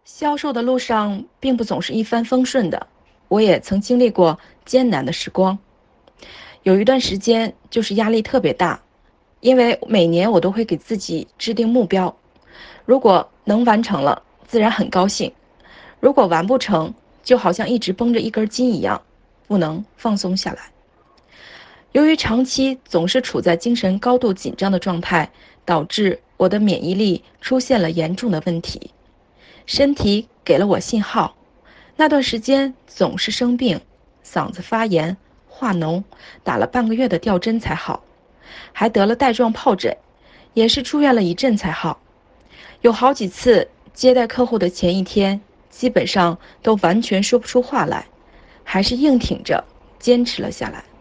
销售的路上并不总是一帆风顺的，我也曾经历过艰难的时光。有一段时间就是压力特别大，因为每年我都会给自己制定目标，如果能完成了，自然很高兴；如果完不成，就好像一直绷着一根筋一样，不能放松下来。由于长期总是处在精神高度紧张的状态，导致我的免疫力出现了严重的问题。身体给了我信号，那段时间总是生病，嗓子发炎、化脓，打了半个月的吊针才好，还得了带状疱疹，也是住院了一阵才好。有好几次接待客户的前一天，基本上都完全说不出话来，还是硬挺着坚持了下来。